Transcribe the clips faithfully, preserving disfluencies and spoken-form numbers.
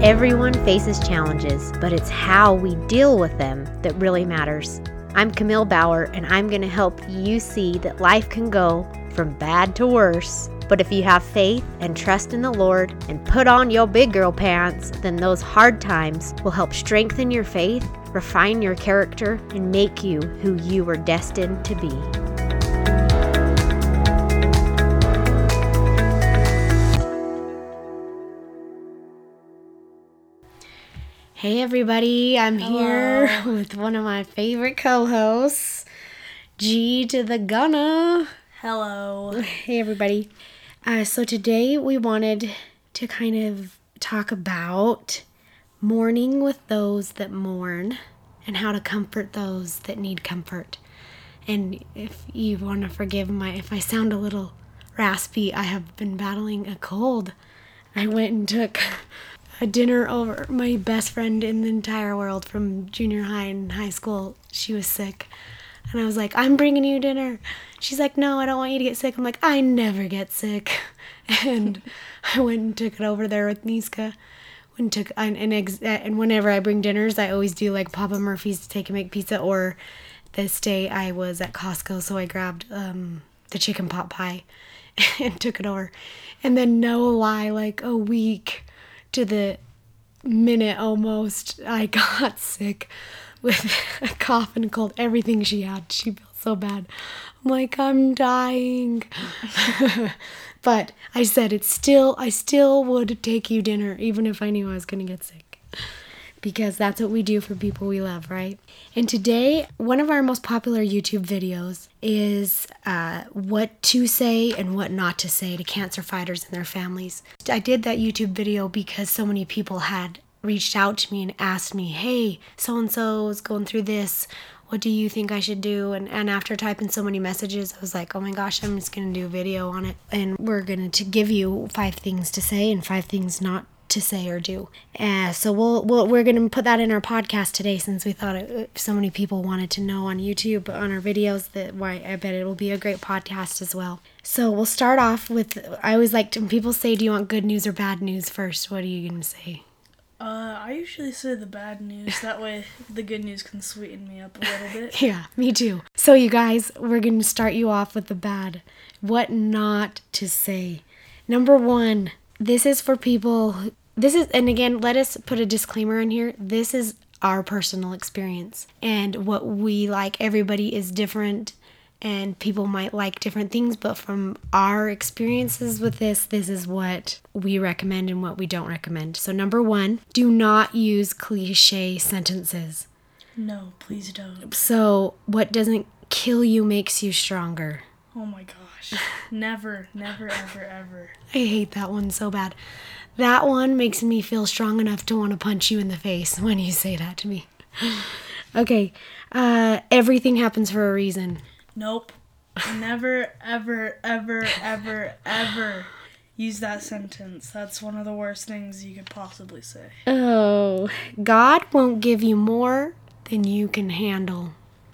Everyone faces challenges, but it's how we deal with them that really matters. I'm Camille Bauer, and I'm going to help you see that life can go from bad to worse. But if you have faith and trust in the Lord and put on your big girl pants, then those hard times will help strengthen your faith, refine your character, and make you who you were destined to be. Hey everybody, I'm Hello. here with one of my favorite co-hosts, G to the Gunna. Hello. Hey everybody. Uh, so today we wanted to kind of talk about mourning with those that mourn and how to comfort those that need comfort. And if you want to forgive my, if I sound a little raspy, I have been battling a cold. I went and took a dinner over my best friend in the entire world from junior high and high school. She was sick. And I was like, I'm bringing you dinner. She's like, no, I don't want you to get sick. I'm like, I never get sick. And I went and took it over there with Niska. And took and, and, ex- and whenever I bring dinners, I always do like Papa Murphy's to take and make pizza. Or this day I was at Costco, so I grabbed um, the chicken pot pie and took it over. And then no lie, like a week to the minute almost, I got sick with a cough and a cold. Everything she had, she felt so bad. I'm like, I'm dying. But I said, it's still, I still would take you dinner, even if I knew I was going to get sick. Because that's what we do for people we love, right? And today, one of our most popular YouTube videos is uh, what to say and what not to say to cancer fighters and their families. I did that YouTube video because so many people had reached out to me and asked me, hey, so-and-so is going through this. What do you think I should do? And, and after typing so many messages, I was like, oh my gosh, I'm just going to do a video on it. And we're going to give you five things to say and five things not to say or do. Uh, so we'll, we'll we're going to put that in our podcast today, since we thought it, so many people wanted to know on YouTube, on our videos, that why I bet it will be a great podcast as well. So we'll start off with, I always like to, when people say, do you want good news or bad news first? What are you going to say? Uh, I usually say the bad news. That way the good news can sweeten me up a little bit. Yeah, me too. So you guys, we're going to start you off with the bad. What not to say. Number one, this is for people, this is, and again, let us put a disclaimer in here. This is our personal experience. And what we like, everybody is different. And people might like different things, but from our experiences with this, this is what we recommend and what we don't recommend. So number one, do not use cliche sentences. No, please don't. So what doesn't kill you makes you stronger. Oh my gosh. Never, never, ever, ever. I hate that one so bad. That one makes me feel strong enough to want to punch you in the face when you say that to me. Okay, uh, everything happens for a reason. Nope. Never, ever, ever, ever, ever use that sentence. That's one of the worst things you could possibly say. Oh, God won't give you more than you can handle.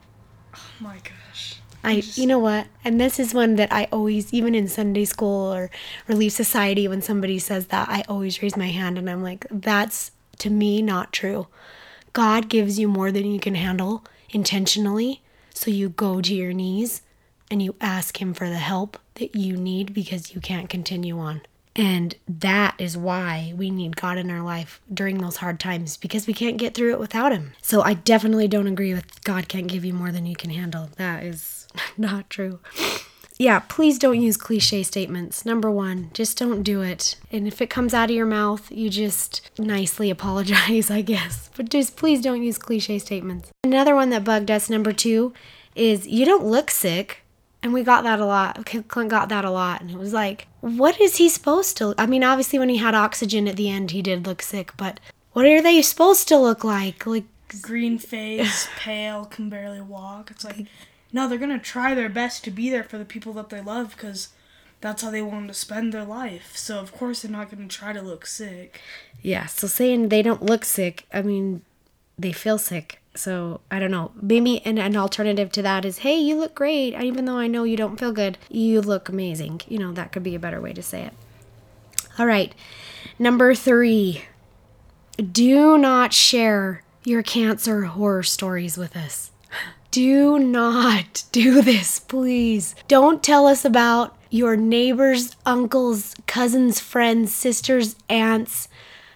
Oh my gosh. I, just... you know what? And this is one that I always, even in Sunday school or Relief Society, when somebody says that, I always raise my hand and I'm like, that's to me not true. God gives you more than you can handle intentionally. So you go to your knees and you ask him for the help that you need because you can't continue on. And that is why we need God in our life during those hard times, because we can't get through it without him. So I definitely don't agree with God can't give you more than you can handle. That is not true. Yeah, please don't use cliche statements. Number one, just don't do it. And if it comes out of your mouth, you just nicely apologize, I guess. But just please don't use cliche statements. Another one that bugged us, number two, is you don't look sick. And we got that a lot. Clint got that a lot. And it was like, what is he supposed to? I mean, obviously when he had oxygen at the end, he did look sick. But what are they supposed to look like? Like green face, pale, can barely walk. It's like... No, they're going to try their best to be there for the people that they love because that's how they want to spend their life. So, of course, they're not going to try to look sick. Yeah, so saying they don't look sick, I mean, they feel sick. So, I don't know. Maybe an, an alternative to that is, hey, you look great. Even though I know you don't feel good, you look amazing. You know, that could be a better way to say it. All right. Number three. do not share your cancer horror stories with us. Do not do this, please. Don't tell us about your neighbors, uncles, cousins, friends, sisters, aunts,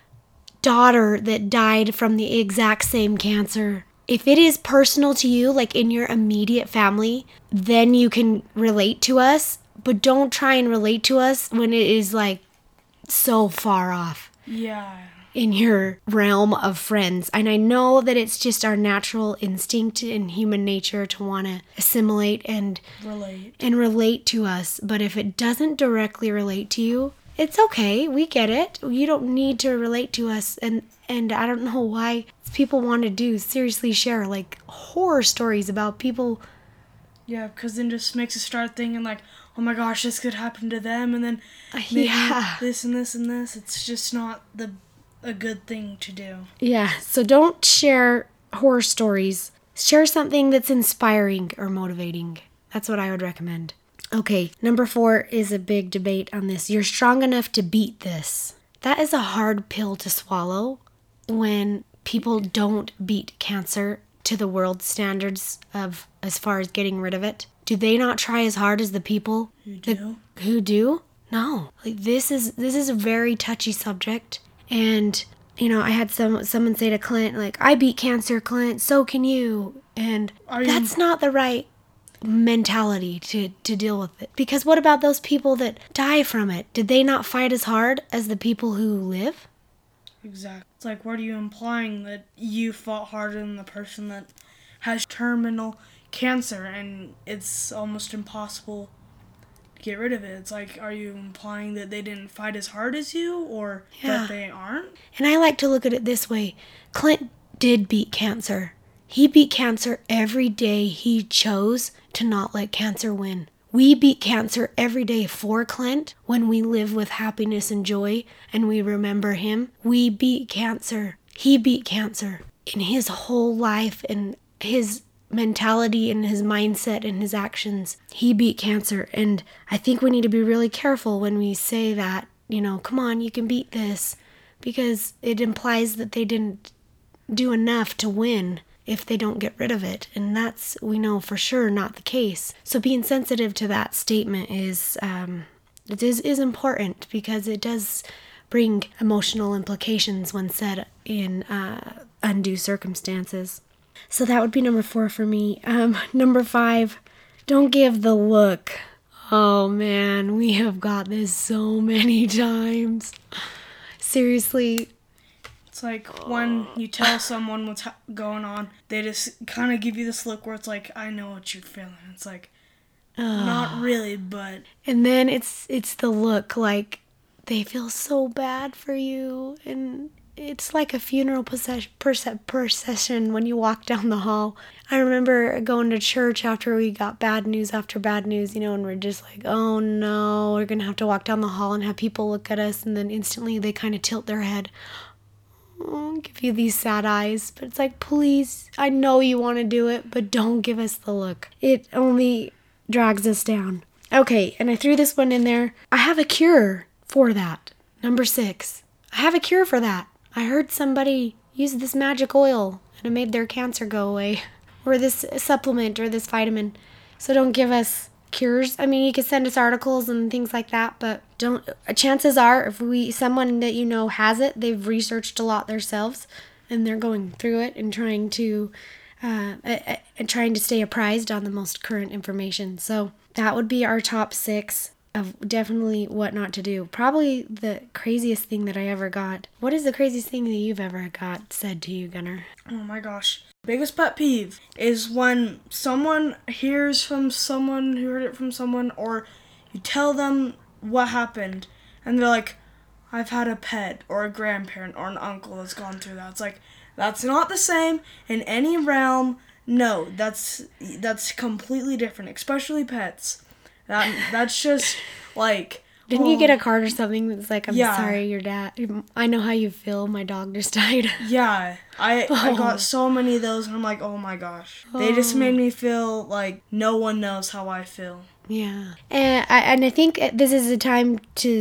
daughter that died from the exact same cancer. If it is personal to you, like in your immediate family, then you can relate to us, but don't try and relate to us when it is like so far off. Yeah. In your realm of friends. And I know that it's just our natural instinct in human nature to want to assimilate and relate and relate to us. But if it doesn't directly relate to you, it's okay. We get it. You don't need to relate to us. And and I don't know why people want to do seriously share like horror stories about people. Yeah, because then just makes us start thinking like, oh my gosh, this could happen to them, and then maybe yeah. this and this and this. It's just not the a good thing to do. Yeah, so don't share horror stories. Share something that's inspiring or motivating. That's what I would recommend. Okay, number four is a big debate on this. You're strong enough to beat this. That is a hard pill to swallow when people don't beat cancer to the world standards of as far as getting rid of it. Do they not try as hard as the people who do? That, who do? No. Like this is this is a very touchy subject. And, you know, I had some someone say to Clint, like, I beat cancer, Clint, so can you. And Are that's you... not the right mentality to, to deal with it. Because what about those people that die from it? Did they not fight as hard as the people who live? Exactly. It's like, what are you implying? That you fought harder than the person that has terminal cancer and it's almost impossible get rid of it. It's like, are you implying that they didn't fight as hard as you, or yeah. that they aren't? And I like to look at it this way. Clint did beat cancer. He beat cancer every day he chose to not let cancer win. We beat cancer every day for Clint when we live with happiness and joy and we remember him. We beat cancer. He beat cancer in his whole life and his mentality and his mindset and his actions. He beat cancer. And I think we need to be really careful when we say that, you know, come on, you can beat this, because it implies that they didn't do enough to win if they don't get rid of it. And that's, we know for sure, not the case. So being sensitive to that statement is, um, it is, is important, because it does bring emotional implications when said in uh, undue circumstances. So that would be number four for me. Um, number five, don't give the look. Oh man, we have got this so many times. Seriously. It's like when you tell someone what's ha- going on, they just kind of give you this look where it's like, I know what you're feeling. It's like, uh, not really, but... And then it's it's the look like they feel so bad for you, and... It's like a funeral procession, procession when you walk down the hall. I remember going to church after we got bad news after bad news, you know, and we're just like, oh no, we're going to have to walk down the hall and have people look at us, and then instantly they kind of tilt their head. Oh, give you these sad eyes. But it's like, please, I know you want to do it, but don't give us the look. It only drags us down. Okay, and I threw this one in there. I have a cure for that. Number six. I have a cure for that. I heard somebody use this magic oil and it made their cancer go away. Or this supplement or this vitamin. So don't give us cures. I mean, you can send us articles and things like that, but don't. Chances are, if we someone that you know has it, they've researched a lot themselves, and they're going through it and trying to, uh, uh, trying to stay apprised on the most current information. So that would be our top six of definitely what not to do. Probably the craziest thing that I ever got. What is the craziest thing that you've ever got said to you, Gunnar? Oh my gosh. Biggest pet peeve is when someone hears from someone who heard it from someone, or you tell them what happened and they're like, I've had a pet or a grandparent or an uncle that's gone through that. It's like, that's not the same in any realm. No, that's that's completely different, especially pets. That that's just like... Didn't oh, you get a card or something that's like, I'm yeah. sorry, your dad, I know how you feel, my dog just died. Yeah, I, oh. I got so many of those, and I'm like, oh my gosh. Oh. They just made me feel like no one knows how I feel. Yeah. And I, and I think this is a time to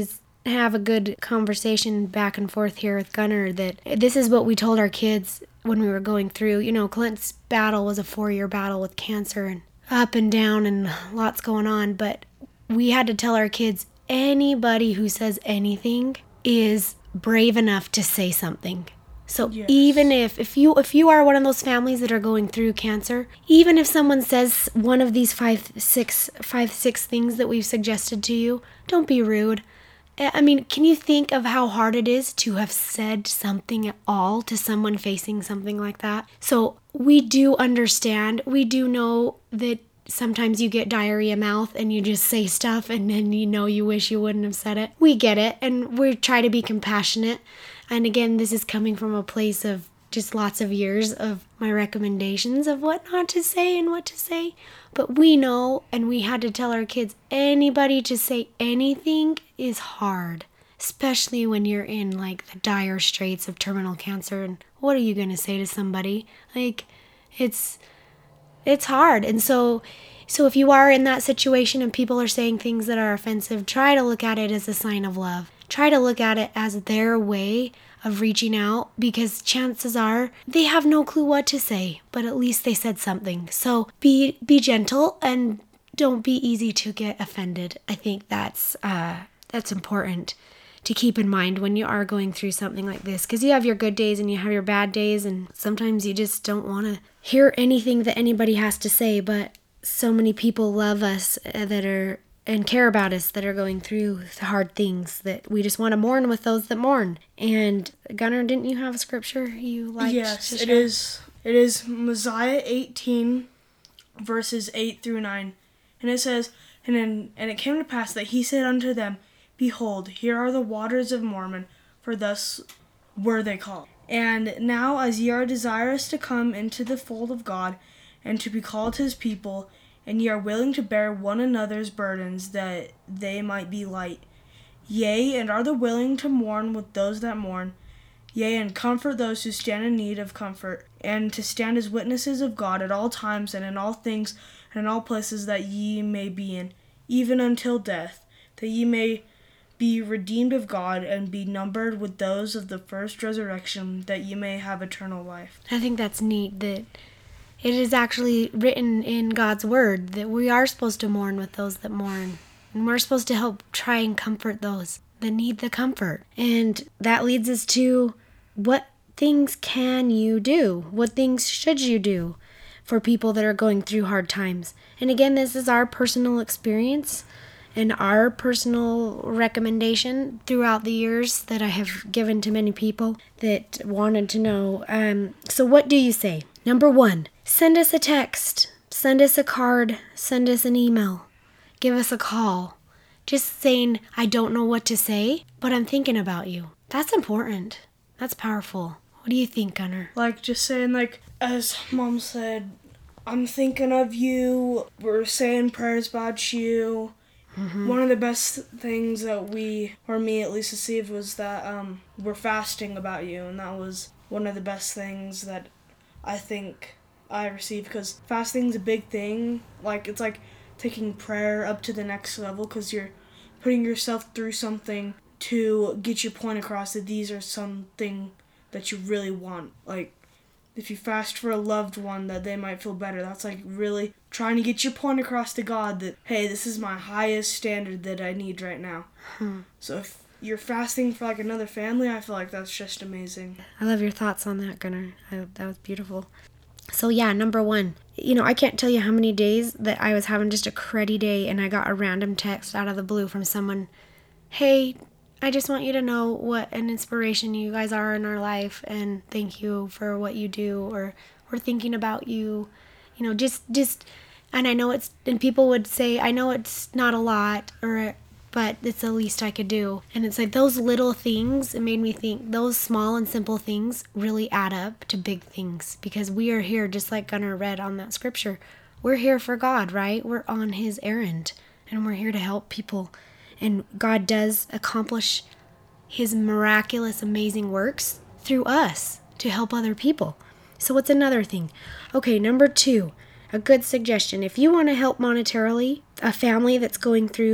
have a good conversation back and forth here with Gunnar that this is what we told our kids when we were going through. You know, Clint's battle was a four-year battle with cancer and up and down and lots going on, but we had to tell our kids anybody who says anything is brave enough to say something. So yes. even if, if you if you are one of those families that are going through cancer, even if someone says one of these five, six, five, six things that we've suggested to you, don't be rude. I mean, can you think of how hard it is to have said something at all to someone facing something like that? So we do understand. We do know that sometimes you get diarrhea mouth and you just say stuff and then you know you wish you wouldn't have said it. We get it, and we try to be compassionate. And again, this is coming from a place of just lots of years of my recommendations of what not to say and what to say. But we know, and we had to tell our kids, anybody to say anything is hard, especially when you're in like the dire straits of terminal cancer. And what are you going to say to somebody? Like, it's it's hard. And so so if you are in that situation and people are saying things that are offensive, try to look at it as a sign of love. Try to look at it as their way of reaching out, because chances are they have no clue what to say, but at least they said something. So be be gentle and don't be easy to get offended. I think that's uh, that's important to keep in mind when you are going through something like this, because you have your good days and you have your bad days, and sometimes you just don't want to hear anything that anybody has to say. But so many people love us uh, that are and care about us that are going through the hard things, that we just want to mourn with those that mourn. And Gunnar, didn't you have a scripture you liked? Yes, it is. It is Mosiah eighteen, verses eight through nine. And it says, and, then, and it came to pass that he said unto them, Behold, here are the waters of Mormon, for thus were they called. And now as ye are desirous to come into the fold of God, and to be called his people, and ye are willing to bear one another's burdens, that they might be light. Yea, and are the willing to mourn with those that mourn. Yea, and comfort those who stand in need of comfort, and to stand as witnesses of God at all times, and in all things, and in all places that ye may be in, even until death, that ye may be redeemed of God, and be numbered with those of the first resurrection, that ye may have eternal life. I think that's neat that it is actually written in God's word that we are supposed to mourn with those that mourn. And we're supposed to help try and comfort those that need the comfort. And that leads us to, what things can you do? What things should you do for people that are going through hard times? And again, this is our personal experience and our personal recommendation throughout the years that I have given to many people that wanted to know. Um, so what do you say? Number one, send us a text, send us a card, send us an email, give us a call. Just saying, I don't know what to say, but I'm thinking about you. That's important. That's powerful. What do you think, Gunnar? Like, just saying, like, as Mom said, I'm thinking of you, we're saying prayers about you. Mm-hmm. One of the best things that we, or me at least, received was that um, we're fasting about you, and that was one of the best things that I think I received, because fasting's a big thing. Like, it's like taking prayer up to the next level, because you're putting yourself through something to get your point across that these are something that you really want. Like, if you fast for a loved one that they might feel better, that's like really trying to get your point across to God that, hey, this is my highest standard that I need right now. Hmm. So if you're fasting for like another family, I feel like that's just amazing. I love your thoughts on that, Gunnar. I, that was beautiful. So yeah, number one, you know, I can't tell you how many days that I was having just a cruddy day and I got a random text out of the blue from someone, hey, I just want you to know what an inspiration you guys are in our life, and thank you for what you do, or we're thinking about you, you know, just, just, and I know it's, and people would say, I know it's not a lot, or, but it's the least I could do. And it's like those little things, it made me think those small and simple things really add up to big things, because we are here, just like Gunnar read on that scripture, we're here for God, right? We're on his errand, and we're here to help people. And God does accomplish his miraculous, amazing works through us to help other people. So what's another thing? Okay, number two, a good suggestion. If you want to help monetarily a family that's going through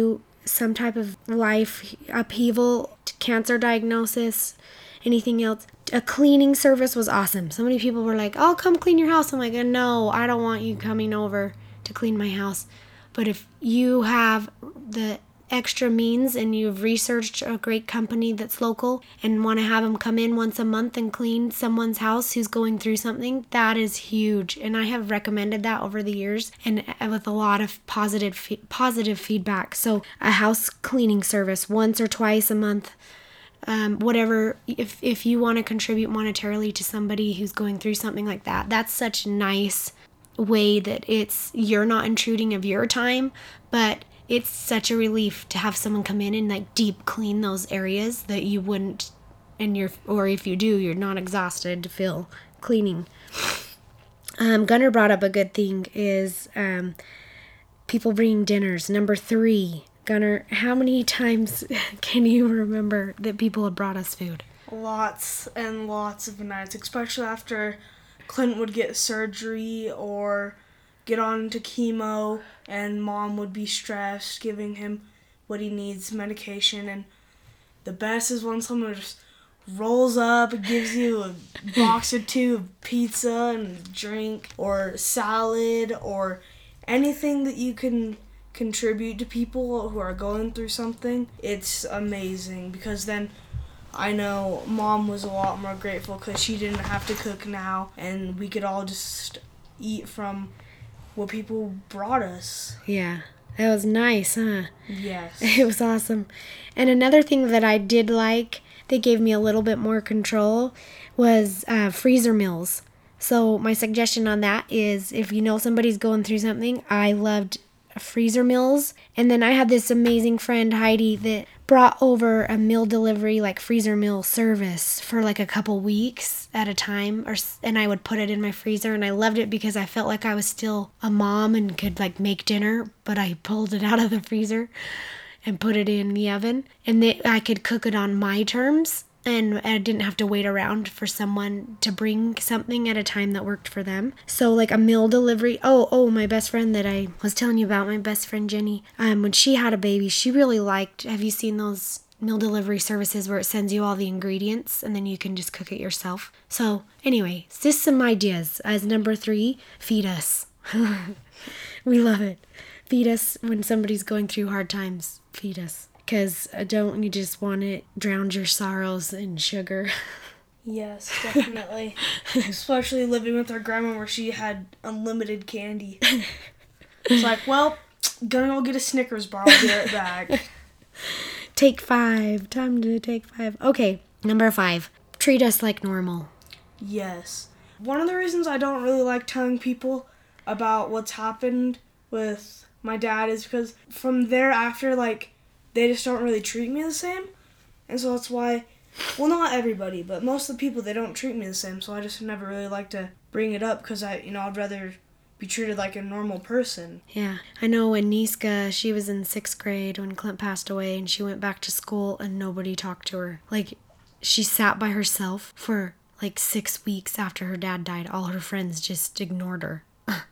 some type of life upheaval, cancer diagnosis, anything else, a cleaning service was awesome. So many people were like, "I'll come clean your house." I'm like, "No, I don't want you coming over to clean my house." But if you have the extra means and you've researched a great company that's local and want to have them come in once a month and clean someone's house who's going through something, that is huge. And I have recommended that over the years and with a lot of positive positive feedback. So a house cleaning service once or twice a month, um, whatever, if, if you want to contribute monetarily to somebody who's going through something like that, that's such a nice way that it's, you're not intruding of your time, but it's such a relief to have someone come in and like deep clean those areas that you wouldn't, and you're, or if you do, you're not exhausted to feel cleaning. Um, Gunnar brought up a good thing is um, people bringing dinners. Number three, Gunnar, how many times can you remember that people have brought us food? Lots and lots of nights, especially after Clint would get surgery or get on to chemo, and Mom would be stressed, giving him what he needs, medication. And the best is when someone just rolls up and gives you a box or two of pizza and a drink or salad or anything that you can contribute to people who are going through something. It's amazing, because then I know Mom was a lot more grateful because she didn't have to cook now, and we could all just eat from what people brought us. Yeah, that was nice, huh? Yes. It was awesome. And another thing that I did like, they gave me a little bit more control, was uh, freezer meals. So my suggestion on that is, if you know somebody's going through something, I loved freezer meals. And then I had this amazing friend, Heidi, that brought over a meal delivery, like freezer meal service for like a couple weeks at a time, or and I would put it in my freezer, and I loved it because I felt like I was still a mom and could like make dinner, but I pulled it out of the freezer and put it in the oven, and they, I could cook it on my terms, and I didn't have to wait around for someone to bring something at a time that worked for them. So like a meal delivery. Oh, oh, my best friend that I was telling you about, my best friend Jenny, um, when she had a baby, she really liked, have you seen those meal delivery services where it sends you all the ingredients and then you can just cook it yourself? So anyway, just some ideas. As number three, feed us. We love it. Feed us when somebody's going through hard times. Feed us. Because don't you just want to drown your sorrows in sugar? Yes, definitely. Especially living with our grandma where she had unlimited candy. It's like, well, gonna go get a Snickers bar. I'll be right back. Take five. Time to take five. Okay, number five. Treat us like normal. Yes. One of the reasons I don't really like telling people about what's happened with my dad is because from thereafter, like, they just don't really treat me the same. And so that's why, well, not everybody, but most of the people, they don't treat me the same. So I just never really like to bring it up because I, you know, I'd rather be treated like a normal person. Yeah. I know when Niska, she was in sixth grade when Clint passed away, and she went back to school and nobody talked to her. Like, she sat by herself for like six weeks after her dad died. All her friends just ignored her.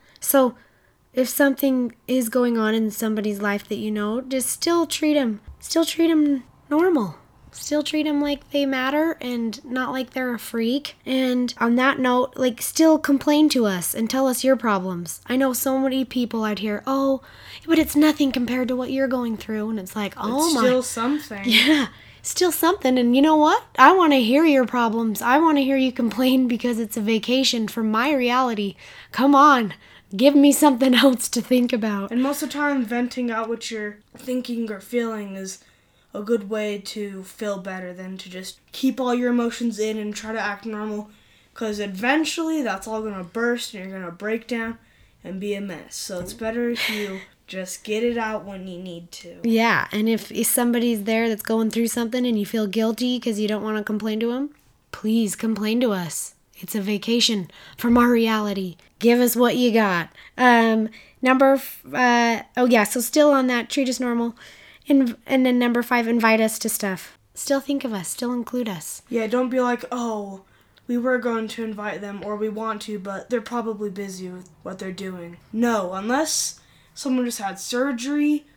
So if something is going on in somebody's life that you know, just still treat them. Still treat them normal. Still treat them like they matter and not like they're a freak. And on that note, like, still complain to us and tell us your problems. I know so many people out here, oh, but it's nothing compared to what you're going through. And it's like, oh it's my. still something. Yeah, still something. And you know what? I want to hear your problems. I want to hear you complain because it's a vacation from my reality. Come on. Give me something else to think about. And most of the time, venting out what you're thinking or feeling is a good way to feel better than to just keep all your emotions in and try to act normal. Because eventually, that's all going to burst and you're going to break down and be a mess. So it's better if you just get it out when you need to. Yeah, and if, if somebody's there that's going through something and you feel guilty because you don't want to complain to them, please complain to us. It's a vacation from our reality. Give us what you got. Um, number, f- uh, oh yeah, so still on that, treat us normal. And, and then number five, invite us to stuff. Still think of us, still include us. Yeah, don't be like, oh, we were going to invite them or we want to, but they're probably busy with what they're doing. No, unless someone just had surgery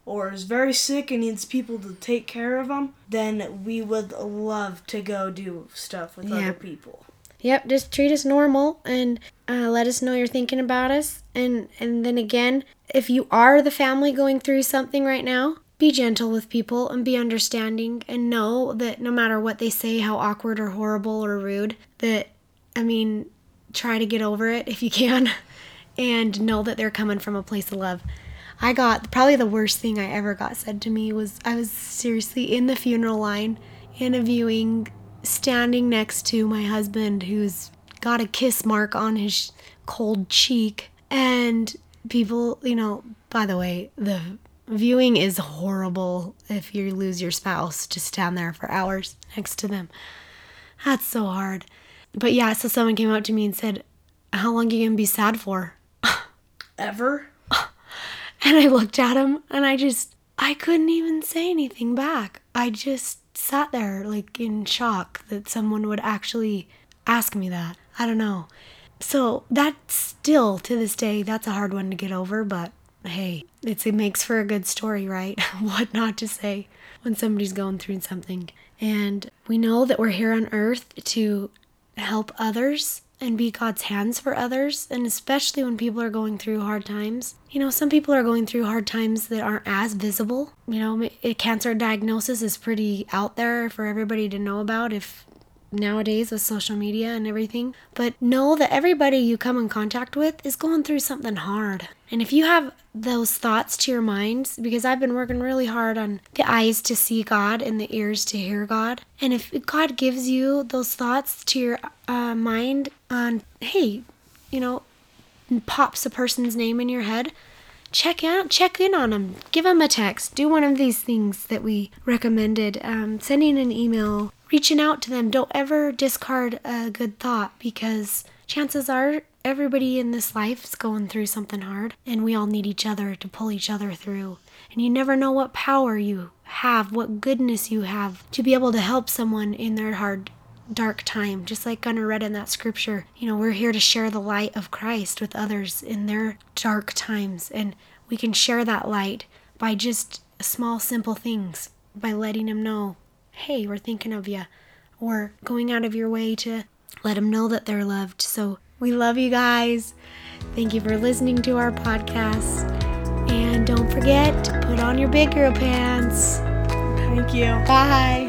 or is very sick and needs people to take care of them, then we would love to go do stuff with Yeah. other people. Yep, just treat us normal and uh, let us know you're thinking about us. And, and then again, if you are the family going through something right now, be gentle with people and be understanding and know that no matter what they say, how awkward or horrible or rude, that, I mean, try to get over it if you can and know that they're coming from a place of love. I got, probably the worst thing I ever got said to me was I was seriously in the funeral line in a viewing, standing next to my husband who's got a kiss mark on his cold cheek. And people, you know, by the way, the viewing is horrible if you lose your spouse to stand there for hours next to them. That's so hard. But yeah, so someone came up to me and said, how long are you going to be sad for? Ever? And I looked at him and I just, I couldn't even say anything back. I just sat there like in shock that someone would actually ask me that. I don't know. So that's still, to this day, that's a hard one to get over, but hey, it's, it makes for a good story, right? What not to say when somebody's going through something. And we know that we're here on earth to help others and be God's hands for others, and especially when people are going through hard times. You know, some people are going through hard times that aren't as visible. You know, a cancer diagnosis is pretty out there for everybody to know about if nowadays with social media and everything. But know that everybody you come in contact with is going through something hard. And if you have those thoughts to your minds, because I've been working really hard on the eyes to see God and the ears to hear God. And if God gives you those thoughts to your uh, mind on, hey, you know, pops a person's name in your head, check out, check in on them, give them a text, do one of these things that we recommended, um, sending an email, reaching out to them. Don't ever discard a good thought, because chances are everybody in this life is going through something hard, and we all need each other to pull each other through. And you never know what power you have, what goodness you have to be able to help someone in their hard, dark time. Just like Gunnar read in that scripture, you know, we're here to share the light of Christ with others in their dark times, and we can share that light by just small, simple things, by letting them know, hey, we're thinking of you, or going out of your way to let them know that they're loved. So we love you guys. Thank you for listening to our podcast. And don't forget to put on your big girl pants. Thank you. Bye.